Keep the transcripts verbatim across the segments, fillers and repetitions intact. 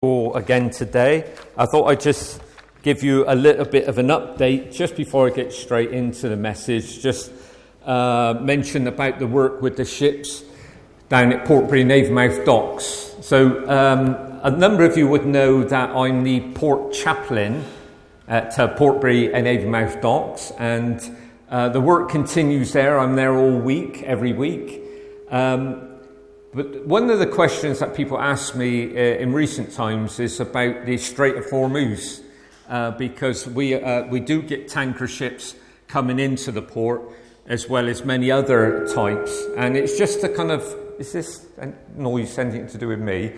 all again today. I thought I'd just give you a little bit of an update just before I get straight into the message. Just uh, mention about the work with the ships down at Portbury and Avonmouth docks. So um, a number of you would know that I'm the port chaplain at uh, Portbury and Avonmouth docks, and uh, the work continues there. I'm there all week, every week. Um, But one of the questions that people ask me uh, in recent times is about the Strait of Hormuz, uh, because we uh, we do get tanker ships coming into the port, as well as many other types, and it's just a kind of, is this noise anything to do with me?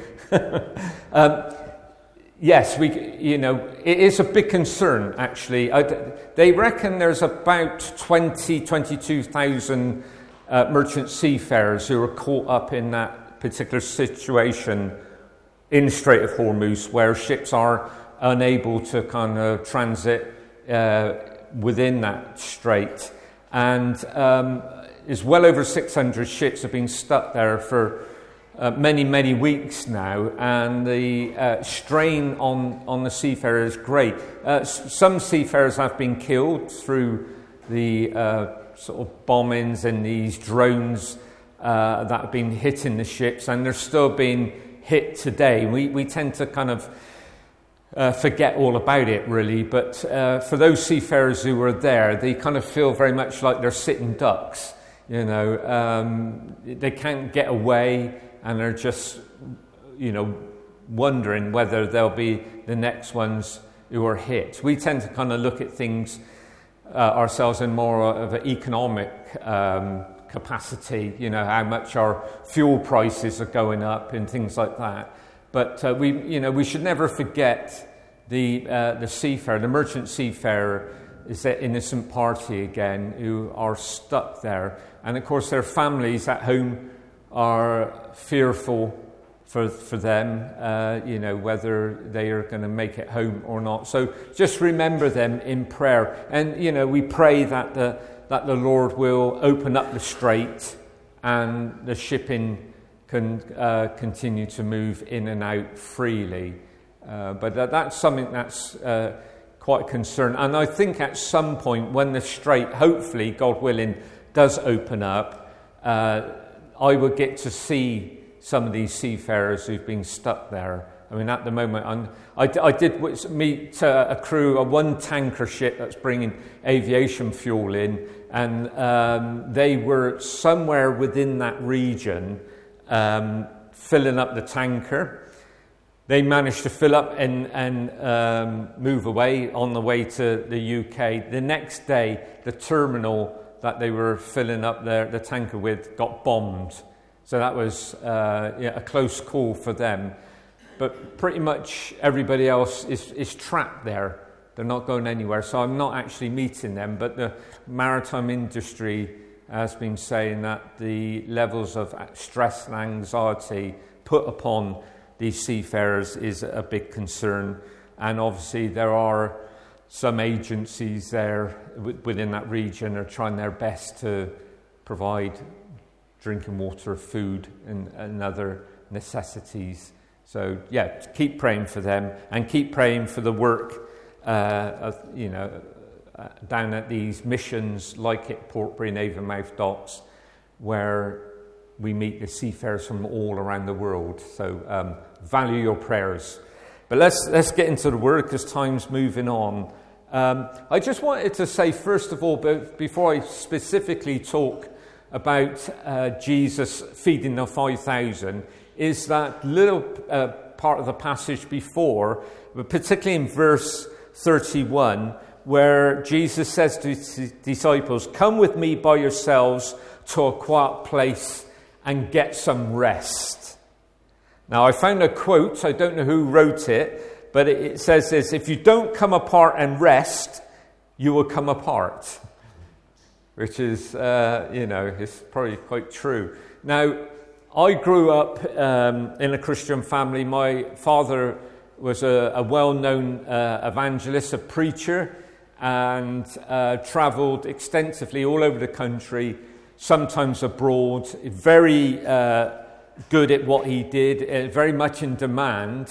um, yes, we, you know, it is a big concern actually. I, they reckon there's about twenty, twenty-two thousand Uh, merchant seafarers who are caught up in that particular situation in the Strait of Hormuz, where ships are unable to kind of transit uh, within that strait. And um, there's well over six hundred ships have been stuck there for uh, many, many weeks now, and the uh, strain on, on the seafarers is great. Uh, s- some seafarers have been killed through the uh, sort of bombings and these drones uh, that have been hitting the ships, and they're still being hit today. We we tend to kind of uh, forget all about it, really, but uh, for those seafarers who were there, they kind of feel very much like they're sitting ducks. You know, um, they can't get away, and they're just, you know, wondering whether they'll be the next ones who are hit. We tend to kind of look at things Uh, ourselves in more of an economic um, capacity, you know, how much our fuel prices are going up and things like that. But uh, we, you know, we should never forget the uh, the seafarer, the merchant seafarer, is that innocent party again who are stuck there, and of course their families at home are fearful for for them, uh, you know, whether they are going to make it home or not. So just remember them in prayer, and you know, we pray that the that the Lord will open up the strait and the shipping can uh, continue to move in and out freely. Uh, but that, that's something that's uh, quite a concern, and I think at some point when the strait, hopefully, God willing, does open up, uh, I will get to see some of these seafarers who've been stuck there. I mean, at the moment, I'm, I, I did meet uh, a crew of one tanker ship that's bringing aviation fuel in, and um, they were somewhere within that region um, filling up the tanker. They managed to fill up and, and um, move away on the way to the U K. The next day, the terminal that they were filling up their, the tanker with got bombed. So that was uh, yeah, a close call for them. But pretty much everybody else is, is trapped there. They're not going anywhere. So I'm not actually meeting them. But the maritime industry has been saying that the levels of stress and anxiety put upon these seafarers is a big concern. And obviously there are some agencies there within that region are trying their best to provide drinking water, food, and, and other necessities. So, yeah, keep praying for them, and keep praying for the work, uh, of, you know, uh, down at these missions like at Portbury and Avonmouth docks, where we meet the seafarers from all around the world. So, um, value your prayers. But let's let's get into the word, because time's moving on. Um, I just wanted to say, first of all, before I specifically talk about uh, Jesus feeding the five thousand, is that little uh, part of the passage before, but particularly in verse thirty-one, where Jesus says to his disciples, "Come with me by yourselves to a quiet place and get some rest." Now, I found a quote, I don't know who wrote it, but it, it says this: "If you don't come apart and rest, you will come apart." Which is, uh, you know, it's probably quite true. Now, I grew up um, in a Christian family. My father was a, a well-known uh, evangelist, a preacher, and uh, travelled extensively all over the country, sometimes abroad, very uh, good at what he did, uh, very much in demand.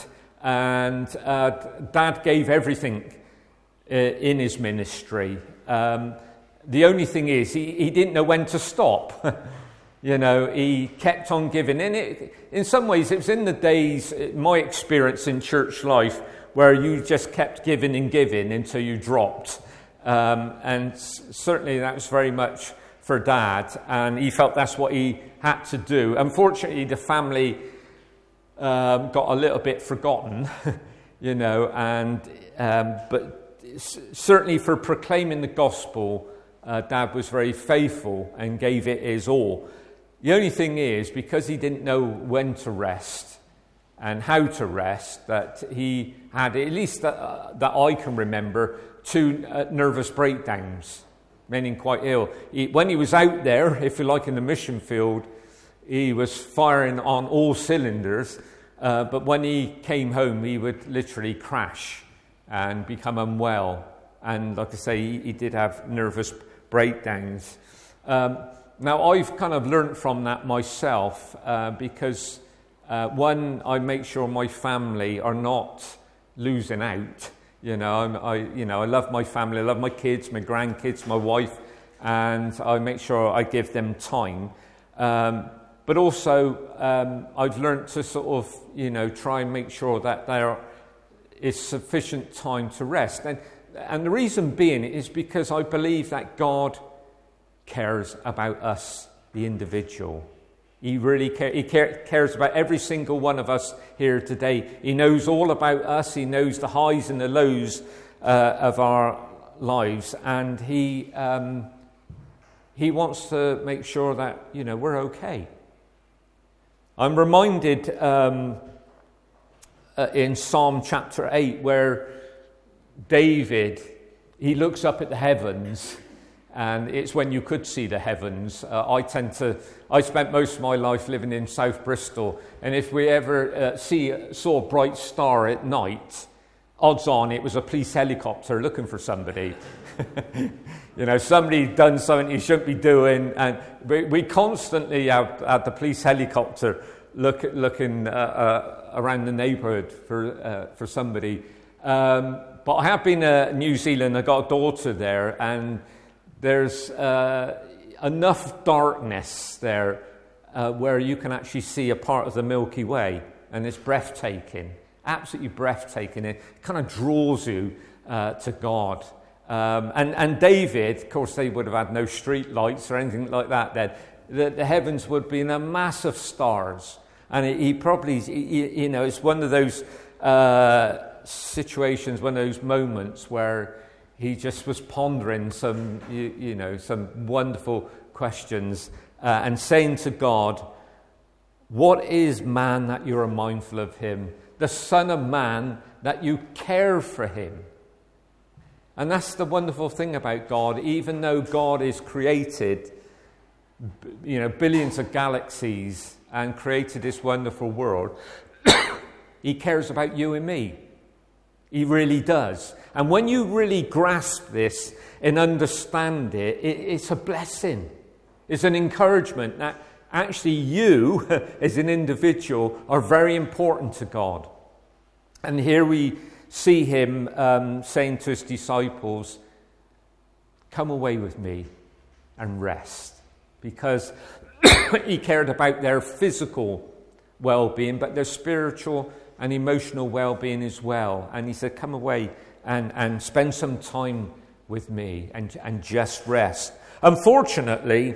And uh, Dad gave everything uh, in his ministry. Um, the only thing is, he, he didn't know when to stop. You know, he kept on giving. And it, in some ways, it was in the days, my experience in church life, where you just kept giving and giving until you dropped. Um, and s- certainly that was very much for Dad, and he felt that's what he had to do. Unfortunately, the family um, got a little bit forgotten, you know, and um, but s- certainly for proclaiming the gospel, uh, Dad was very faithful and gave it his all. The only thing is, because he didn't know when to rest and how to rest, that he had, at least that, uh, that I can remember, two uh, nervous breakdowns, meaning quite ill. He, when he was out there, if you like, in the mission field, he was firing on all cylinders, uh, but when he came home, he would literally crash and become unwell. And like I say, he, he did have nervous breakdowns. Um, now, I've kind of learnt from that myself, uh, because uh, one, I make sure my family are not losing out. You know, I'm, I, you know, I love my family, I love my kids, my grandkids, my wife, and I make sure I give them time. Um, but also, um, I've learned to sort of, you know, try and make sure that there is sufficient time to rest. And, and the reason being is because I believe that God cares about us, the individual. He really care, he care, cares about every single one of us here today. He knows all about us. He knows the highs and the lows uh, of our lives, and he um, he wants to make sure that, you know, we're okay. I'm reminded um, uh, in Psalm chapter eight, where David, he looks up at the heavens. And it's when you could see the heavens. Uh, I tend to, I spent most of my life living in South Bristol, and if we ever uh, see saw a bright star at night, odds on it was a police helicopter looking for somebody. You know, somebody done something he shouldn't be doing, and we, we constantly have, have the police helicopter look, looking uh, uh, around the neighbourhood for uh, for somebody. Um, but I have been to New Zealand. I got a daughter there, and there's uh, enough darkness there uh, where you can actually see a part of the Milky Way, and it's breathtaking, absolutely breathtaking. It kind of draws you uh, to God. Um, and, and David, of course, they would have had no street lights or anything like that then. The, the heavens would be in a mass of stars. And he, he probably, he, you know, it's one of those uh, situations, one of those moments where he just was pondering some, you, you know, some wonderful questions uh, and saying to God, what is man that you are mindful of him? The Son of Man that you care for him. And that's the wonderful thing about God. Even though God is created, you know, billions of galaxies and created this wonderful world, he cares about you and me. He really does. And when you really grasp this and understand it, it, it's a blessing. It's an encouragement that actually you, as an individual, are very important to God. And here we see him um, saying to his disciples, come away with me and rest. Because he cared about their physical well-being, but their spiritual and emotional well-being as well. And he said, come away and, and spend some time with me and, and just rest. Unfortunately,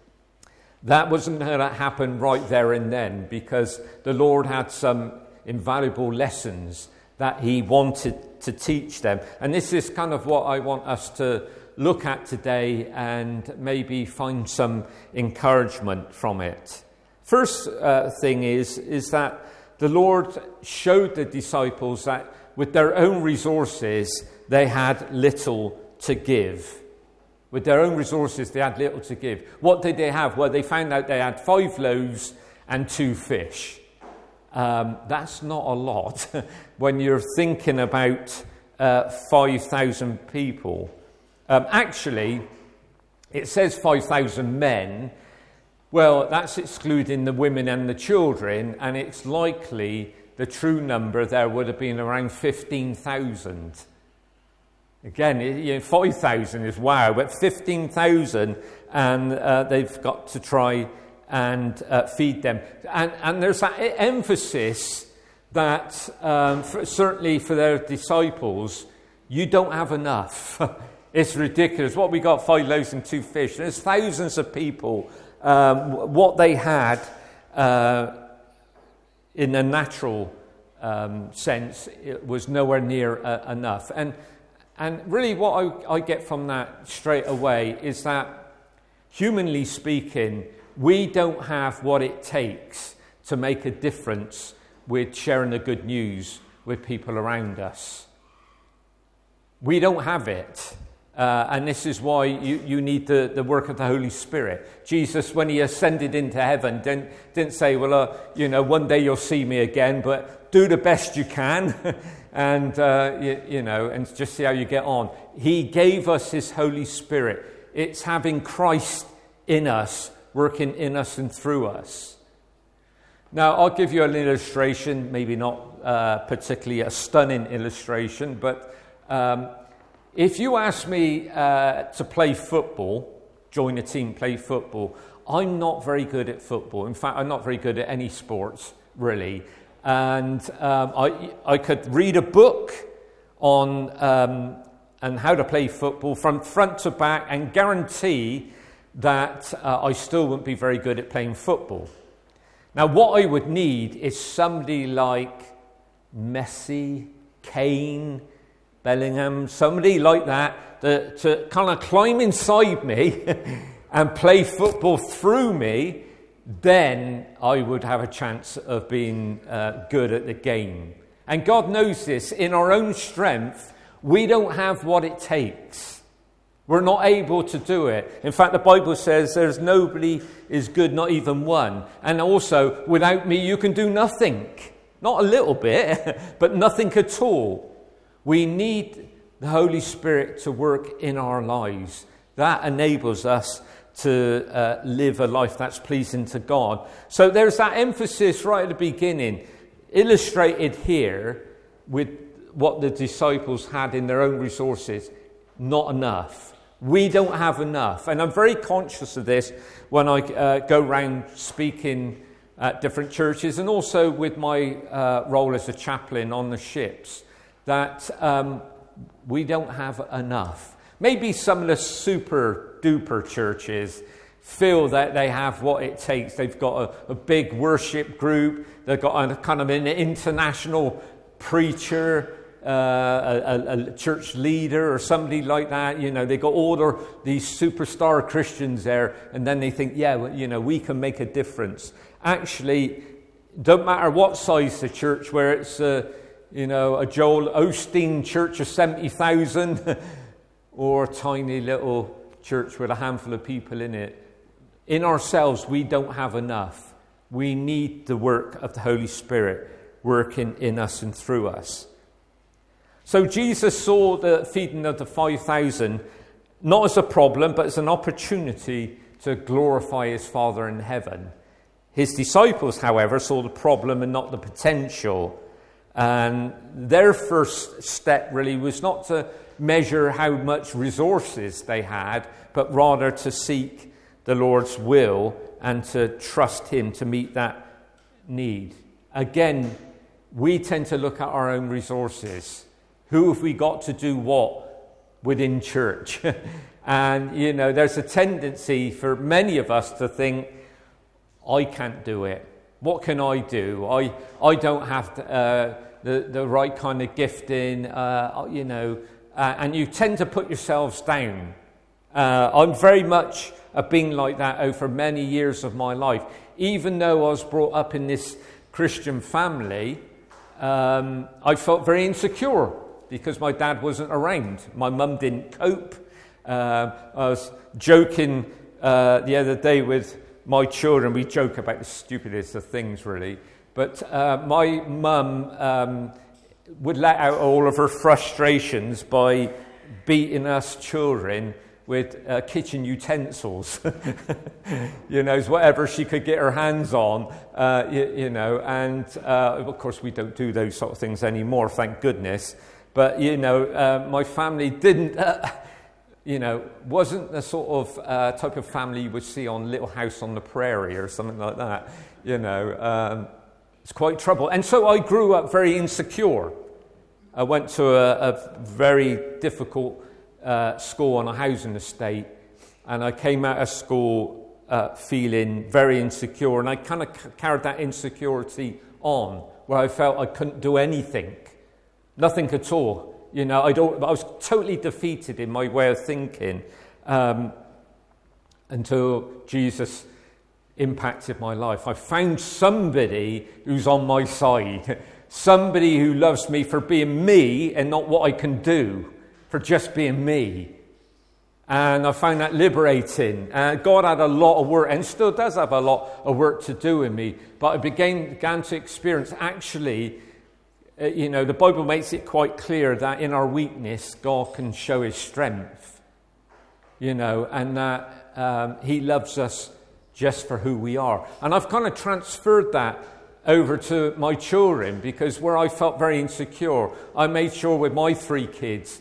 that wasn't going to happen right there and then, because the Lord had some invaluable lessons that he wanted to teach them. And this is kind of what I want us to look at today and maybe find some encouragement from it. First uh, thing is, is that the Lord showed the disciples that with their own resources, they had little to give. With their own resources, they had little to give. What did they have? Well, they found out they had five loaves and two fish. Um, that's not a lot when you're thinking about uh, five thousand people. Um, actually, it says five thousand men. Well, that's excluding the women and the children, and it's likely the true number there would have been around fifteen thousand. Again, you know, forty thousand is wow, but fifteen thousand, and uh, they've got to try and uh, feed them. And, and there's that emphasis that um, for, certainly for their disciples, you don't have enough. It's ridiculous. What we got, five loaves and two fish. There's thousands of people. Um, what they had uh, in a natural um, sense, it was nowhere near uh, enough. And and really what I, I get from that straight away is that, humanly speaking, we don't have what it takes to make a difference with sharing the good news with people around us. We don't have it. Uh, and this is why you, you need the, the work of the Holy Spirit. Jesus, when he ascended into heaven, didn't, didn't say, well, uh, you know, one day you'll see me again, but do the best you can and, uh, you, you know, and just see how you get on. He gave us his Holy Spirit. It's having Christ in us, working in us and through us. Now, I'll give you an illustration, maybe not uh, particularly a stunning illustration, but um, if you ask me uh, to play football, join a team, play football, I'm not very good at football. In fact, I'm not very good at any sports, really. And um, I, I could read a book on um, and how to play football from front to back and guarantee that uh, I still wouldn't be very good at playing football. Now, what I would need is somebody like Messi, Kane, Bellingham, somebody like that to, to kind of climb inside me and play football through me. Then I would have a chance of being uh, good at the game. And God knows this. In our own strength, we don't have what it takes. We're not able to do it. In fact, the Bible says there's nobody is good, not even one. And also, without me, you can do nothing. Not a little bit, but nothing at all. We need the Holy Spirit to work in our lives. That enables us to uh, live a life that's pleasing to God. So there's that emphasis right at the beginning, illustrated here with what the disciples had in their own resources. Not enough. We don't have enough. And I'm very conscious of this when I uh, go around speaking at different churches, and also with my uh, role as a chaplain on the ships, that um, we don't have enough. Maybe some of the super duper churches feel that they have what it takes. They've got a, a big worship group. They've got a kind of an international preacher, uh, a, a church leader or somebody like that. You know, they got all their, these superstar Christians there, and then they think, yeah, well, you know, we can make a difference. Actually, don't matter what size the church, where it's uh, you know, a Joel Osteen church of seventy thousand or a tiny little church with a handful of people in it. In ourselves, we don't have enough. We need the work of the Holy Spirit working in us and through us. So Jesus saw the feeding of the five thousand not as a problem, but as an opportunity to glorify his Father in heaven. His disciples, however, saw the problem and not the potential. And their first step really was not to measure how much resources they had, but rather to seek the Lord's will and to trust him to meet that need. Again, we tend to look at our own resources. Who have we got to do what within church? And, you know, there's a tendency for many of us to think, I can't do it. What can I do? I I don't have to, uh, the, the right kind of gifting, uh, you know, uh, and you tend to put yourselves down. Uh, I'm very much a being like that over many years of my life. Even though I was brought up in this Christian family, um, I felt very insecure because my dad wasn't around. My mum didn't cope. Uh, I was joking uh, the other day with my children. We joke about the stupidest of things, really. But uh, my mum um, would let out all of her frustrations by beating us children with uh, kitchen utensils, you know, whatever she could get her hands on, uh, you, you know, and uh, of course we don't do those sort of things anymore, thank goodness. But, you know, uh, my family didn't, uh, you know, wasn't the sort of uh, type of family you would see on Little House on the Prairie or something like that, you know. Um, it's quite trouble. And so I grew up very insecure. I went to a, a very difficult uh, school on a housing estate, and I came out of school uh, feeling very insecure, and I kind of c- carried that insecurity on, where I felt I couldn't do anything, nothing at all. You know, I don't. I was totally defeated in my way of thinking um, until Jesus impacted my life. I found somebody who's on my side, somebody who loves me for being me and not what I can do, for just being me. And I found that liberating. Uh, God had a lot of work, and still does have a lot of work to do in me. But I began, began to experience, actually, uh, you know, the Bible makes it quite clear that in our weakness, God can show his strength. You know, and that um, he loves us just for who we are. And I've kind of transferred that over to my children, because where I felt very insecure, I made sure with my three kids,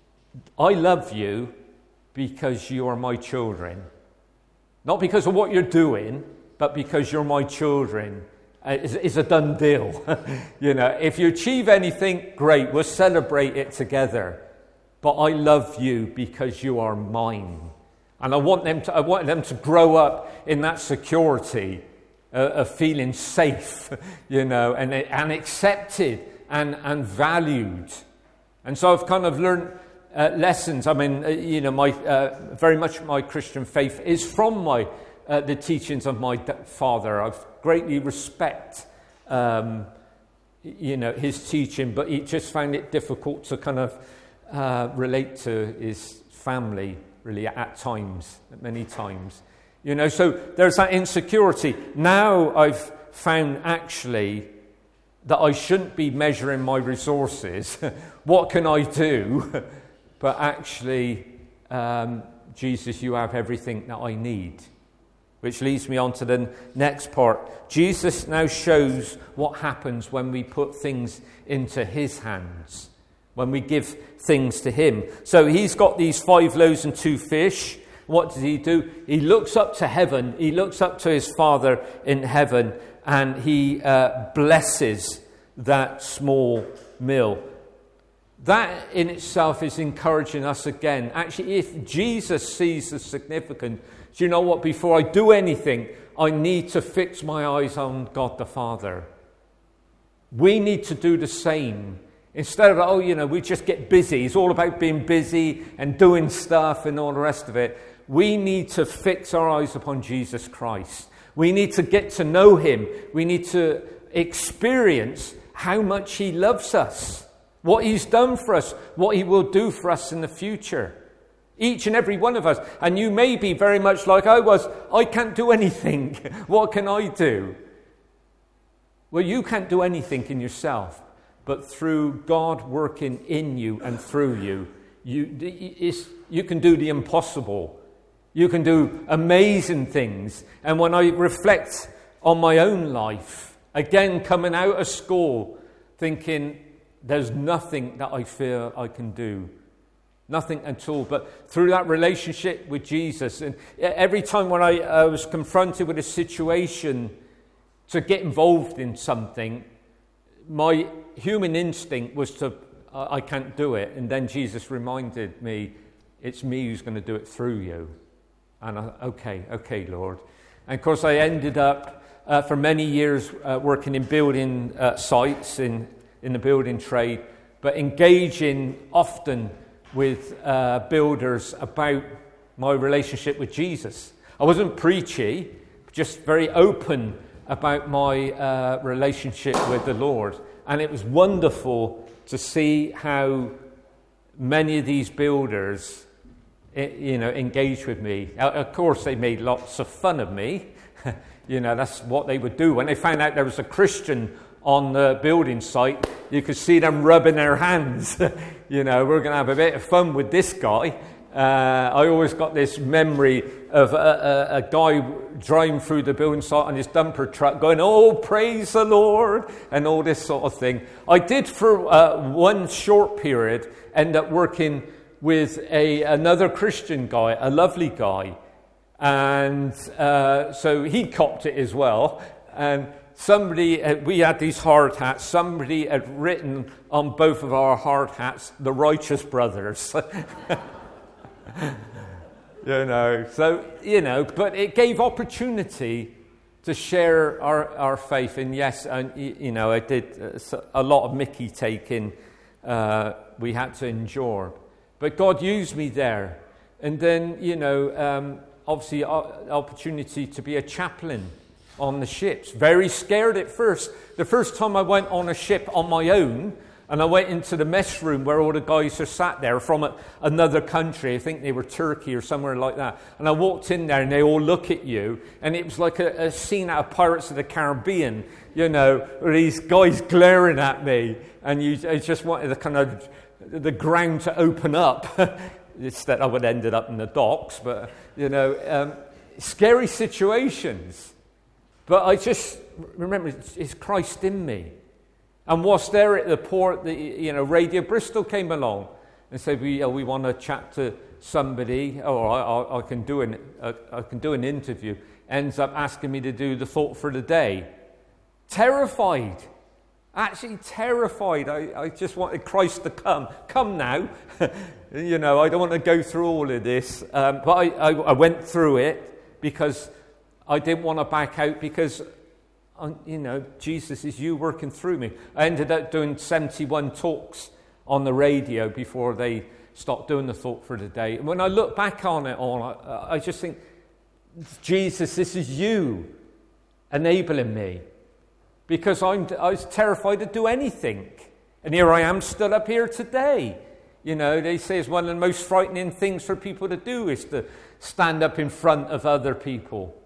I love you because you are my children. Not because of what you're doing, but because you're my children. It's, it's a done deal. You know, if you achieve anything, great, we'll celebrate it together. But I love you because you are mine. And I want them to, I want them to grow up in that security uh, of feeling safe, you know, and, and accepted and, and valued. And so I've kind of learned Uh, lessons. I mean, uh, you know, my uh, very much my Christian faith is from my uh, the teachings of my father. I greatly respect, um, you know, his teaching, but he just found it difficult to kind of uh, relate to his family, really, at times, at many times. You know, so there's that insecurity. Now I've found actually that I shouldn't be measuring my resources. What can I do? But actually, um, Jesus, you have everything that I need. Which leads me on to the next part. Jesus now shows what happens when we put things into his hands, when we give things to him. So he's got these five loaves and two fish. What does he do? He looks up to heaven. He looks up to his Father in heaven, and he uh, blesses that small meal. That in itself is encouraging us again. Actually, if Jesus sees the significance, do you know what? Before I do anything, I need to fix my eyes on God the Father. We need to do the same. Instead of, oh, you know, we just get busy. It's all about being busy and doing stuff and all the rest of it. We need to fix our eyes upon Jesus Christ. We need to get to know him. We need to experience how much he loves us. What he's done for us, what he will do for us in the future. Each and every one of us. And you may be very much like I was. I can't do anything. What can I do? Well, you can't do anything in yourself. But through God working in you and through you, you, it's, you can do the impossible. You can do amazing things. And when I reflect on my own life, again coming out of school, thinking, there's nothing that I feel I can do. Nothing at all. But through that relationship with Jesus, and every time when I uh, was confronted with a situation to get involved in something, my human instinct was to, uh, I can't do it. And then Jesus reminded me, it's me who's going to do it through you. And I, okay, okay, Lord. And of course I ended up uh, for many years uh, working in building uh, sites in in the building trade, but engaging often with uh, builders about my relationship with Jesus. I wasn't preachy, just very open about my uh, relationship with the Lord. And it was wonderful to see how many of these builders, you know, engaged with me. Of course, they made lots of fun of me. You know, that's what they would do. When they found out there was a Christian on the building site, you could see them rubbing their hands. You know, we're going to have a bit of fun with this guy. Uh, I always got this memory of a, a, a guy driving through the building site on his dumper truck going, "Oh, praise the Lord," and all this sort of thing. I did for uh, one short period end up working with a another Christian guy, a lovely guy. And uh, so he copped it as well. And somebody, uh, we had these hard hats. Somebody had written on both of our hard hats, "The Righteous Brothers." You know, so, you know, but it gave opportunity to share our, our faith. And yes, and, you know, I did a lot of Mickey taking uh, we had to endure. But God used me there. And then, you know, um, obviously opportunity to be a chaplain on the ships. Very scared at first. The first time I went on a ship on my own, and I went into the mess room where all the guys are sat there from a, another country. I think they were Turkey or somewhere like that. And I walked in there and they all look at you. And it was like a, a scene out of Pirates of the Caribbean, you know, where these guys glaring at me. And you I just wanted the kind of the ground to open up. Instead I would have ended up in the docks. But, you know, um, scary situations. But I just remember, it's Christ in me. And whilst there at the port, the, you know, Radio Bristol came along and said, "We, uh, we want to chat to somebody. Oh, I, I, I can do an, uh, I can do an interview." Ends up asking me to do the thought for the day. Terrified, actually terrified. I, I just wanted Christ to come. Come now, you know. I don't want to go through all of this, um, but I, I, I went through it because I didn't want to back out because. You know, Jesus is you working through me. I ended up doing seventy-one talks on the radio before they stopped doing the thought for the day. And when I look back on it all, I, I just think, Jesus, this is you enabling me. Because I'm, I was terrified to do anything. And here I am stood up here today. You know, they say it's one of the most frightening things for people to do is to stand up in front of other people.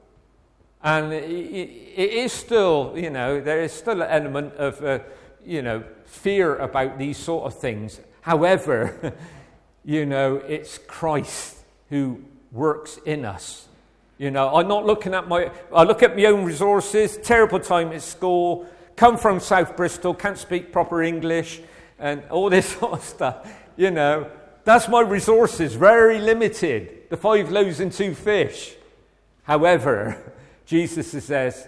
And it, it is still, you know, there is still an element of, uh, you know, fear about these sort of things. However, you know, it's Christ who works in us. You know, I'm not looking at my, I look at my own resources, terrible time at school, come from South Bristol, can't speak proper English, and all this sort of stuff. You know, that's my resources, very limited. The five loaves and two fish. However, Jesus says,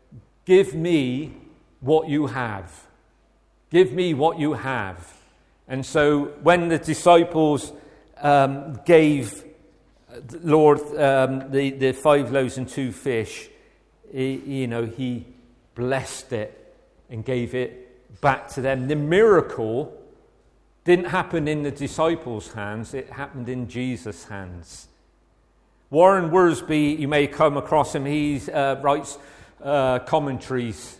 "Give me what you have. Give me what you have." And so when the disciples um, gave Lord um, the, the five loaves and two fish, he, you know, he blessed it and gave it back to them. The miracle didn't happen in the disciples' hands. It happened in Jesus' hands. Warren Wiersbe, you may come across him, he uh, writes uh, commentaries.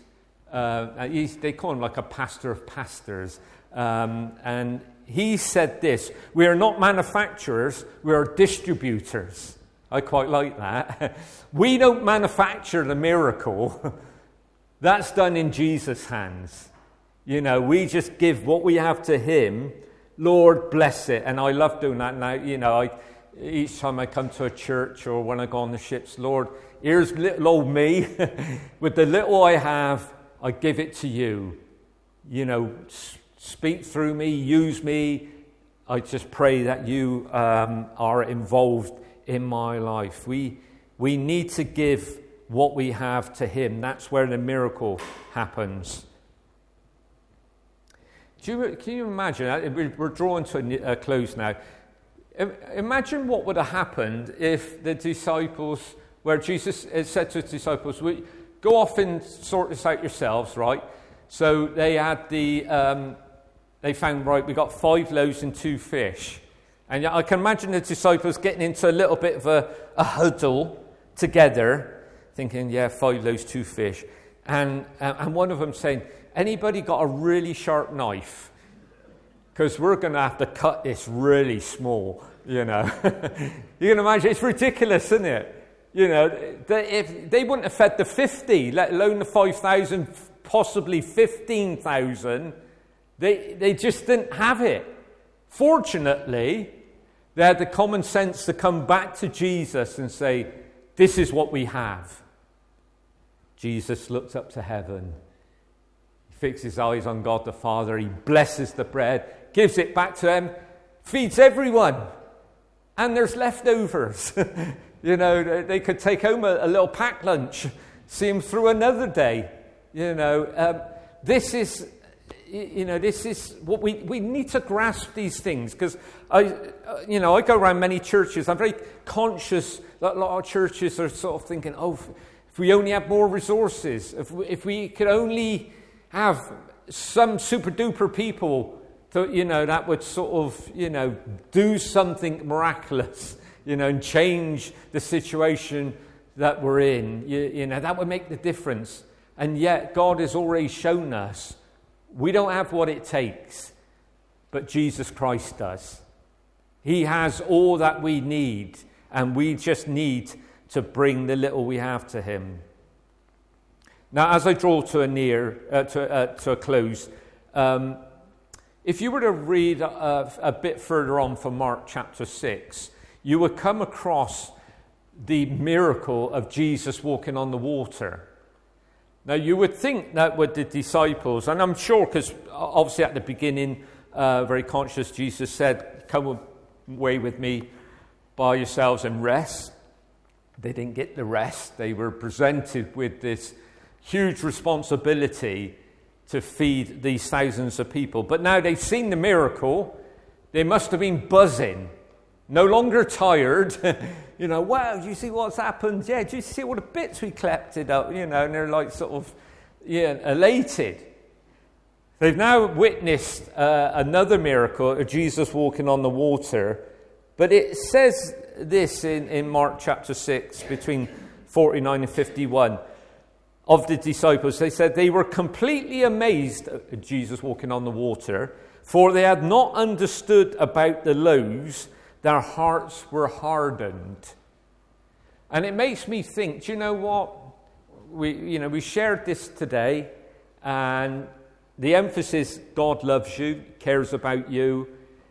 Uh, he's, they call him like a pastor of pastors. Um, and he said this, "We are not manufacturers, we are distributors." I quite like that. We don't manufacture the miracle. That's done in Jesus' hands. You know, we just give what we have to him. Lord, bless it. And I love doing that now. You know, I... Each time I come to a church or when I go on the ships, Lord, here's little old me. With the little I have, I give it to you. You know, speak through me, use me. I just pray that you um, are involved in my life. We we need to give what we have to him. That's where the miracle happens. Do you, can you imagine? We're drawing to a close now. Imagine what would have happened if the disciples, where Jesus said to his disciples, "We go off and sort this out yourselves," right? So they had the, um, they found, right, we got five loaves and two fish. And I can imagine the disciples getting into a little bit of a, a huddle together, thinking, yeah, five loaves, two fish. And, and one of them saying, "Anybody got a really sharp knife? Because we're going to have to cut this really small," you know. You can imagine, it's ridiculous, isn't it? You know, they, if they wouldn't have fed the fifty, let alone the five thousand, possibly fifteen thousand, they, they just didn't have it. Fortunately, They had the common sense to come back to Jesus and say, this is what we have. Jesus looks up to heaven. He fixes his eyes on God the Father. He blesses the bread, gives it back to them, feeds everyone. And there's leftovers. You know, they could take home a, a little packed lunch, see him through another day. You know, um, this is, you know, this is what we, we need to grasp these things. Because, I, uh, you know, I go around many churches. I'm very conscious that a lot of churches are sort of thinking, oh, if we only have more resources, if we, if we could only have some super duper people, to, you know, that would sort of, you know, do something miraculous, you know, and change the situation that we're in. You, you know, that would make the difference. And yet God has already shown us we don't have what it takes, but Jesus Christ does. He has all that we need, and we just need to bring the little we have to him. Now, as I draw to a near uh, to, uh, to a close, um, if you were to read a, a bit further on from Mark chapter six, you would come across the miracle of Jesus walking on the water. Now, you would think that with the disciples, and I'm sure because obviously at the beginning, uh, very conscious, Jesus said, come away with me by yourselves and rest. They didn't get the rest. They were presented with this huge responsibility to feed these thousands of people. But now they've seen the miracle. They must have been buzzing, no longer tired. You know, wow, do you see what's happened? Yeah, do you see all the bits we collected up? You know, and they're like sort of, yeah, elated. They've now witnessed uh, another miracle of Jesus walking on the water. But it says this in, in Mark chapter six, between forty-nine and fifty-one, of the disciples. They said they were completely amazed at Jesus walking on the water, for they had not understood about the loaves. Their hearts were hardened. And it makes me think, do you know what? We, you know, we shared this today, and the emphasis, God loves you, cares about you,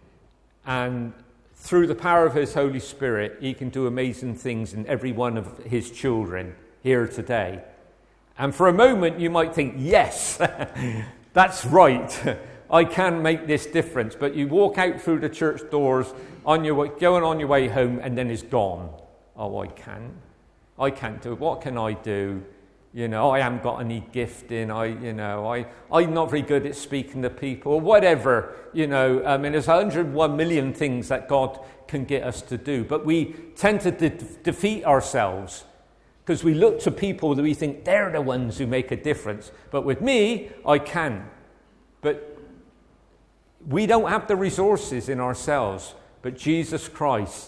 and through the power of his Holy Spirit, he can do amazing things in every one of his children here today. And for a moment, you might think, yes, that's right. I can make this difference. But you walk out through the church doors, on your way, going on your way home, and then it's gone. Oh, I can't. I can't do it. What can I do? You know, I haven't got any gifting. I, you know, I, I'm not very good at speaking to people. Whatever, you know. I mean, there's one hundred one million things that God can get us to do. But we tend to de- defeat ourselves because we look to people that we think they're the ones who make a difference. But with me, I can. But we don't have the resources in ourselves. But Jesus Christ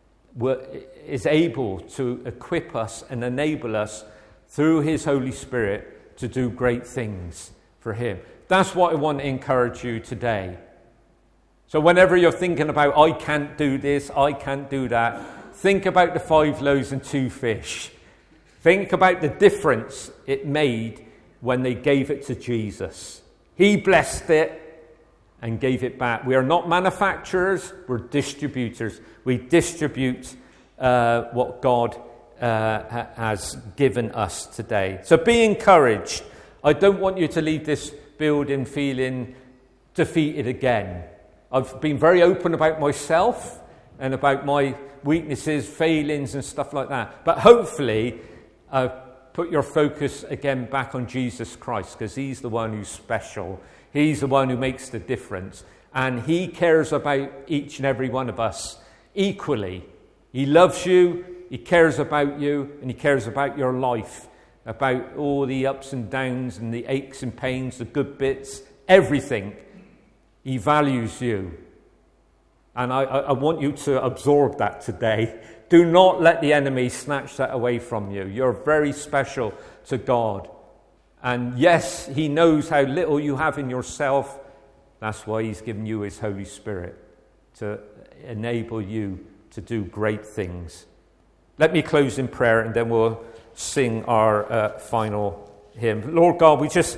is able to equip us and enable us through his Holy Spirit to do great things for him. That's what I want to encourage you today. So whenever you're thinking about, I can't do this, I can't do that, think about the five loaves and two fish. Think about the difference it made when they gave it to Jesus. He blessed it and gave it back. We are not manufacturers, we're distributors. We distribute uh, what God uh, ha- has given us today. So be encouraged. I don't want you to leave this building feeling defeated again. I've been very open about myself and about my weaknesses, failings and stuff like that. But hopefully, uh, put your focus again back on Jesus Christ, because he's the one who's special. He's the one who makes the difference. And he cares about each and every one of us equally. He loves you, he cares about you, and he cares about your life, about all the ups and downs and the aches and pains, the good bits, everything. He values you. And I, I want you to absorb that today. Do not let the enemy snatch that away from you. You're very special to God. And yes, he knows how little you have in yourself. That's why he's given you his Holy Spirit to enable you to do great things. Let me close in prayer and then we'll sing our uh, final hymn. Lord God, we just,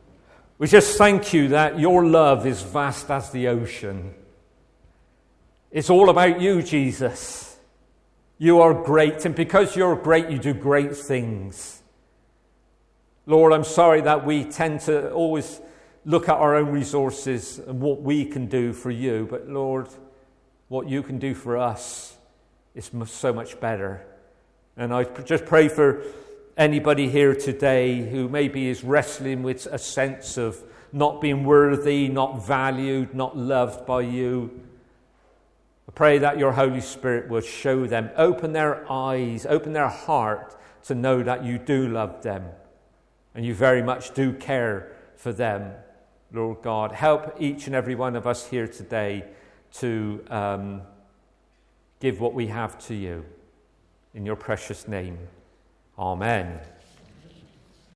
we just thank you that your love is vast as the ocean. It's all about you, Jesus. You are great, and because you're great, you do great things. Lord, I'm sorry that we tend to always look at our own resources and what we can do for you, but Lord, what you can do for us is so much better. And I just pray for anybody here today who maybe is wrestling with a sense of not being worthy, not valued, not loved by you. I pray that your Holy Spirit will show them, open their eyes, open their heart to know that you do love them and you very much do care for them. Lord God, help each and every one of us here today to um, give what we have to you. In your precious name, amen.